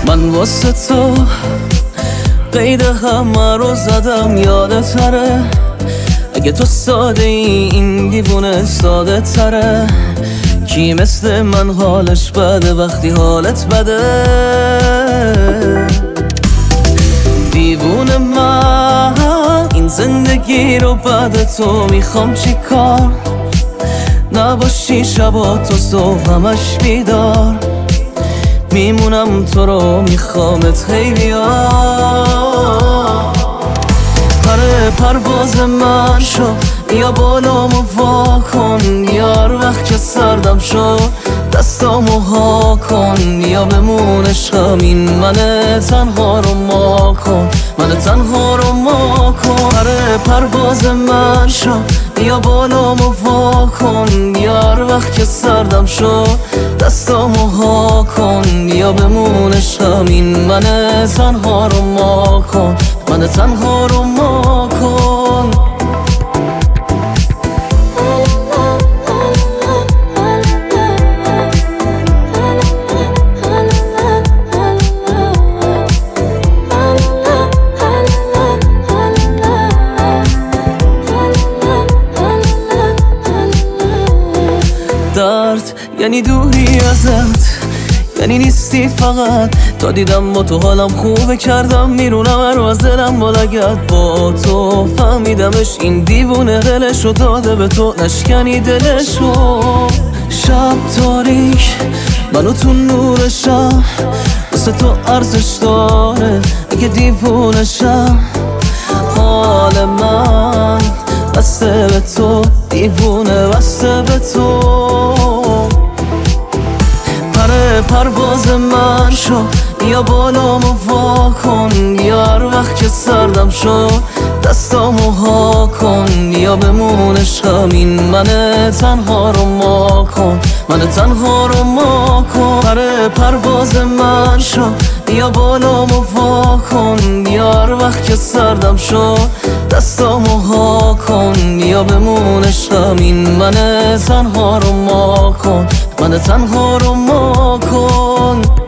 من واسه تو قید همه رو زدم، یادتره اگه تو ساده ای این دیوونه ساده تره. کی مثل من حالش بده وقتی حالت بده؟ دیوونه من این زندگی رو بعد تو میخوام چی کار؟ نباشی شبا تو صبح همش بیدار، میمونم تو رو میخوامت خیلی پره پرواز من شو، یا بالامو وا کن یار وقت که سردم شو، دستامو ها کن یا بمون عشقم این من تنها رو ما کن، من تنها رو ما کن. پره پرواز من شو، یا بالامو وا کن یار وقت که سردم شو، دستامو ها کن یا بمون عشقم این من تنها رو ما کن، من تنها رو ما کن. درد یعنی دوری ازت، یعنی نیستی فقط. تا دیدم با تو حالم خوبه کردم میرونم هر از دلم بالگت. با تو فهمیدمش این دیوونه دلشو داده به تو، نشکنی دلشو. شب تاریک منو تو نورشم، واسه تو ارزش داره اگه دیوونشم. حال من بسته به تو، دیوونه بسته به تو. پره پرواز من شو، یا بالامو وا کن یار وقت که سردم شو، دستامو ها کن یا بمون عشقم این من تنها رو ما کن، من تنها رو ما کن. پره پرواز من شو، یا بالامو وا کن یار وقت که سردم شو، دستامو ها کن یا بمون عشقم این من تنها رو ما کن، من تنها رو ما کن.